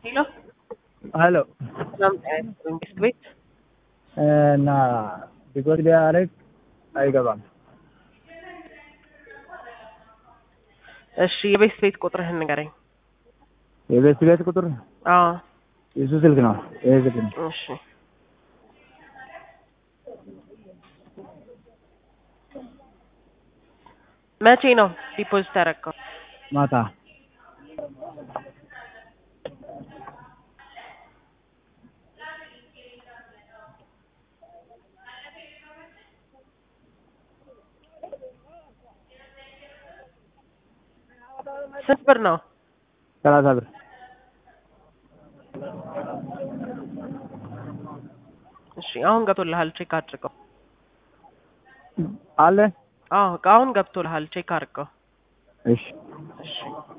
Hello? Hello. From English Week. Because they are it, I go on. እሺ የቤት ቤት ቁጥርህን ንገረኝ። የቤት ቤት ቁጥር አዎ የሱ ስልክ ነው። ይሄ ስልክ ነው። እሺ መቼ ነው ዲፖዚት ያደረገው? ማታ ስንት ብር ነው? 30 ብር እሺ አሁን ገብቶልሃል፣ ቼክ አድርገው። አለ። አዎ አሁን ገብቶልሃል፣ ቼክ አድርገው። እሺ እሺ